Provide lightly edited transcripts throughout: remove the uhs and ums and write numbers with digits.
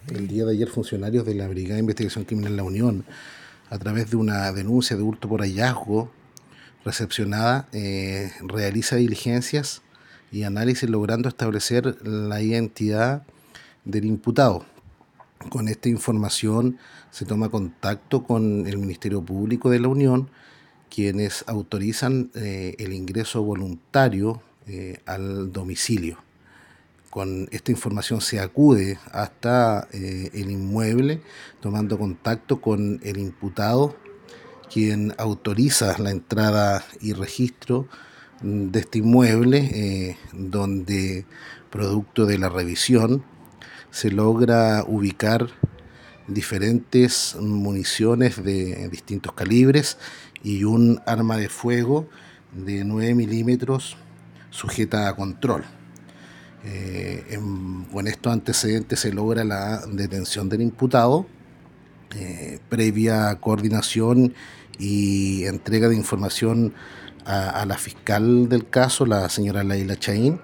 El día de ayer, funcionarios de la Brigada de Investigación Criminal La Unión, a través de una denuncia de hurto por hallazgo recepcionada, realiza diligencias y análisis logrando establecer la identidad del imputado. Con esta información se toma contacto con el Ministerio Público de la Unión, quienes autorizan el ingreso voluntario al domicilio. Con esta información se acude hasta el inmueble, tomando contacto con el imputado, quien autoriza la entrada y registro de este inmueble, donde, producto de la revisión, se logra ubicar diferentes municiones de distintos calibres y un arma de fuego de 9 milímetros sujeta a control. Con estos antecedentes se logra la detención del imputado, previa coordinación y entrega de información a la fiscal del caso, la señora Laila Chaín,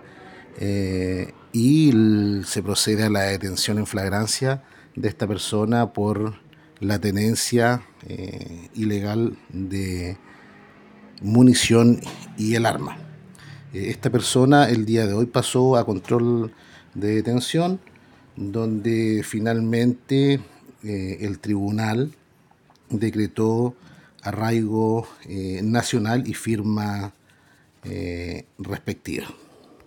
se procede a la detención en flagrancia de esta persona por la tenencia ilegal de munición y el arma. Esta persona el día de hoy pasó a control de detención, donde finalmente el tribunal decretó arraigo nacional y firma respectiva.